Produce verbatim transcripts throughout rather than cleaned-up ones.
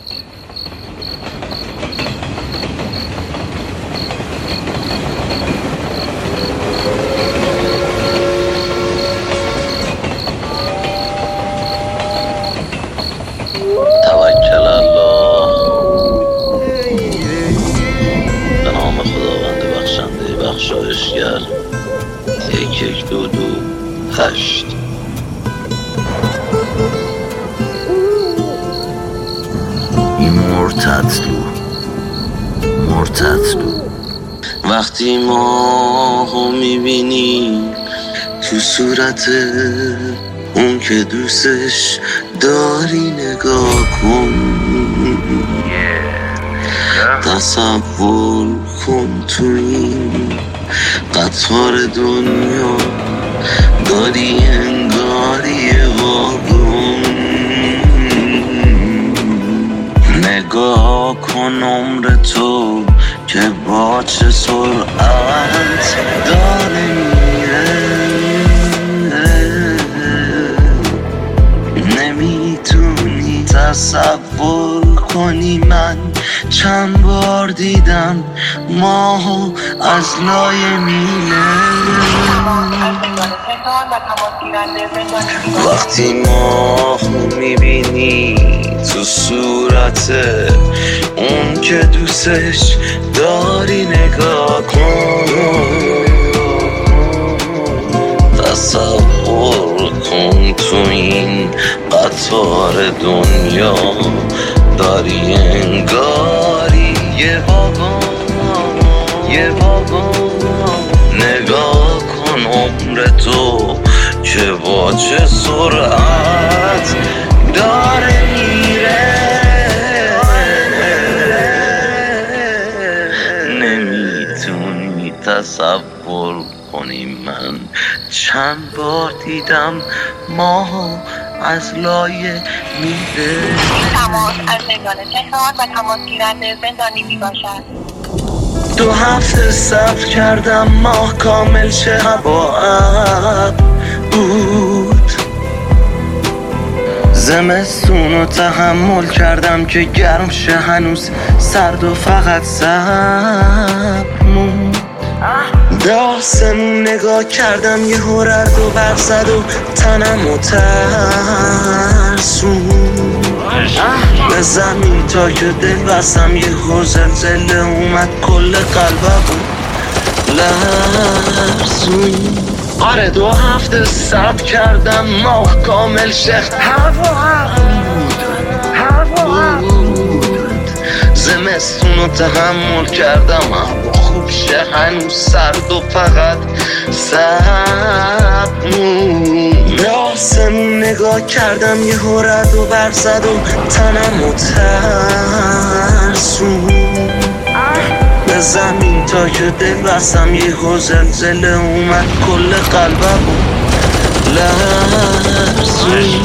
توکل الله. به نام خداوند بخشنده بخشایشگر. یک یک دو دو هشت. این مرتدلو مرتدلو وقتی ماهو میبینی تو صورت اون که دوستش داری نگاه کن، تصور کن تو این قطار دنیا داری انگاری واگن. نگاه کن عمر تو که با چه سرعت داره میره، نمیتونی تصور کنی من چند بار دیدم ماهو از لای میله. وقتی ماهو میبینی تو صورت اون که دوستش داری نگاه کن، تصور کن تو این قطار دنیا داری انگاری یه واگن یه واگن. نگاه کن عمر تو که با چه سرعت داره میره، نمیتونی تصور کنی من چند بار دیدم ماهو از لایه میده. تماس از زندان تهران و تماس گیرنده زندانی می باشد. دو هفته صبر کردم ماه کامل چه هوا ابر بود، زمستونو تحمل کردم که گرم شه هنوز سرد و فقط صبر موند. به آسمون نگاه کردم یه هررد و برق زد و تنمو ترسون، به زمین تا که دل بستم یه زلزله اومد کل قلبم لرزون. آره دو هفته صبر کردم ماه کامل شخت هوا بود هوا بود، زمستونو تحمل کردم هوا خوب شه هنوز سرد و فقط صبر. به آسمون نگاه کردم یه هررد و برق زد و تنمو ترسون، به زمین تا که دل بستم یه زلزله اومد کل قلبم لرزون.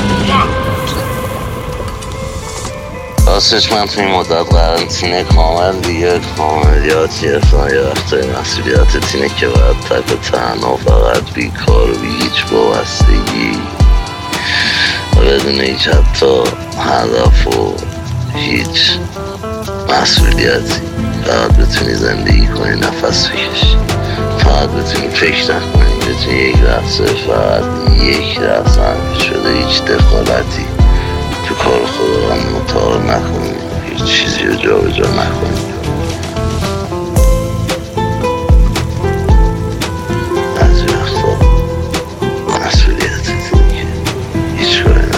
راستش من توی مدت قرنطینه کامل دیگه کاملیات گرفتم، یه وقتای مسئولیتت اینه که باید تک و تنها فقط بیکار و بی هیچ وابستگی و بدون هیچ حتی هدف و هیچ مسئولیتی فقط بتونی زندگی کنی، نفس بکشی، فقط بتونی فکر نکنی، بتونی یک لحظه فقط یک لحظه هم شده هیچ دخالتی تو کار خدا هم مطالعه نکنی، هیچ چیزی رو جا به جا نکنی. از وقتا مسئولیتت اینه که هیچ کاری نکنی،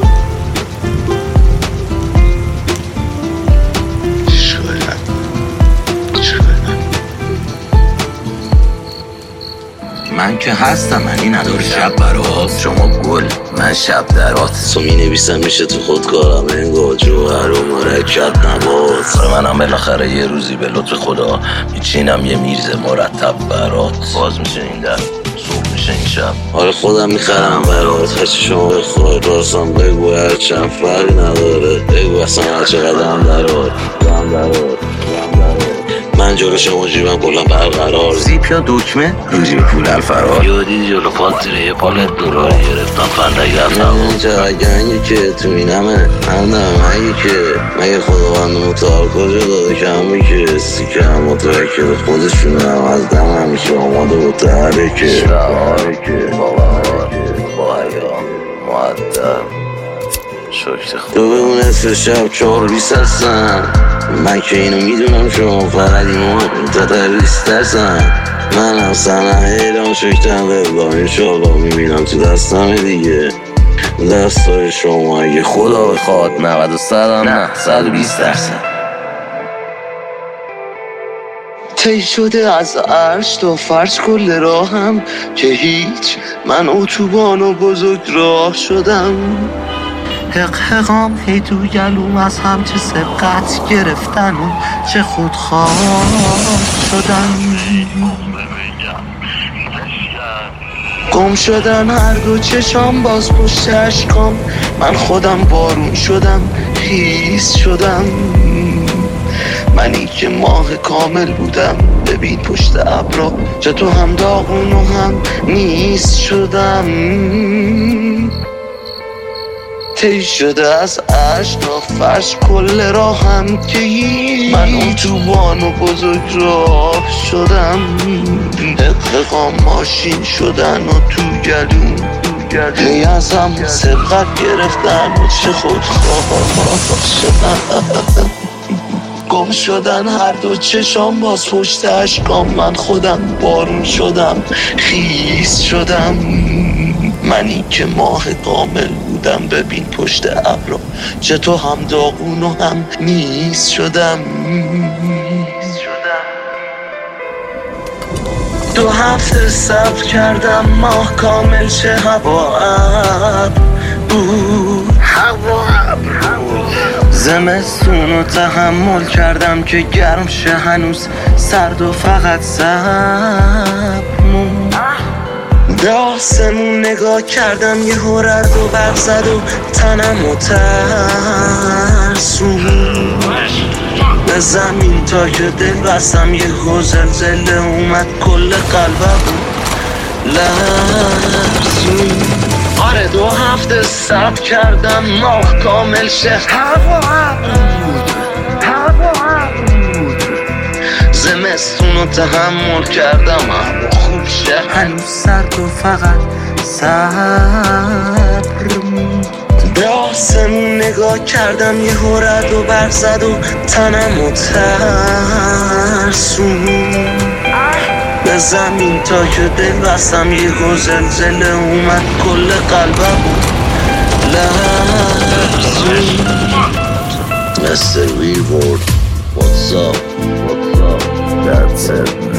هیچ کاری نکنی، هیچ کاری نکنی. من که هستم، منی نداره شب برات شما گل من شب درات تو می نویسم میشه تو خودکارم انگار جوهر و مرکب نبات. منم بالاخره یه روزی به لطف خدا میچینم یه میرز مرتب برات، باز میشه این در صبح میشه این شب. آره خودم میخرم برات، هرچی شما بخواد راستم بگو هرچند فرق نداره، بگو اصلا هر چقدر هم درات هم درات هم درات من جلو شما جیبم کلم برقرار، زیپ یا دکمه رو جیب پولم فرار. یادی جلو پاتره پالت دلار گرفتم فندک رفتم اونجا گنگی که تو این همه همدم مگه که مگه خداوند متعال کجا داده کمی که سیکه هم متوکل خودشون هم از دم همیشه آماده و تحرکه شعارکه باور با حیام معدب شکر خود تو بگو نصف شب چهار بیست هستم، من که اینو میدونم شما فقط اینو تتریست هستم. من هم سنه ایران شکتم وبگاه انشالله میبینم تو دستم دیگه دستای شما اگه خدا بخواد نود و صدم نه صد و بیست درصد. طی شده از عرش تا فرش کل راهم که هیچ من اتوبان و بزرگ راه شدم. حق حقام هی تو گلوم از هم چه سبقت گرفتن و چه خودخواه شدن. گم شدن هر دو چشام باز پشت اشکام، من خودم بارون شدم خیس شدم. منی که ماه کامل بودم ببین پشت ابرا چه تو هم داغون و هم نیست شدم. طی شده از عرش تا فرش کل راهم که من اتوبان و بزرگ راه شدم. حققام ماشین شدن و تو گلوم هی از هم سبقت گرفتن و چه خودخواه شدن. گم شدن هر دو چشام باز پشت اشکام، من خودم بارون شدم خیس شدم. منی که ماه کامل بودم ببین پشت ابرا چه تو هم داغون و هم نیست شدم. دو هفته صبر کردم ماه کامل چه هوا ابر بود، هوا ابر زمستون رو تحمل کردم که گرم شه هنوز سرد و فقط صبر مون. به آسمون نگاه کردم یه رد و برق زد و تنم و ترسون. به زمین تا که دل بستم یه زلزله اومد کل قلبم لرزون. آره دو هفته صبر کردم ماه کامل شه هوا بود، هوا بود زمستون رو تحمل کردم اما خوب شه هنوز سرد و فقط صبر بود. به آسمون نگاه کردم یه رد و برق زد و تنم و ترسون. به زمین تا که دل بستم یه زلزله اومد کل قلبم لرزون. Mister Reward, what's up, what's up, that's it.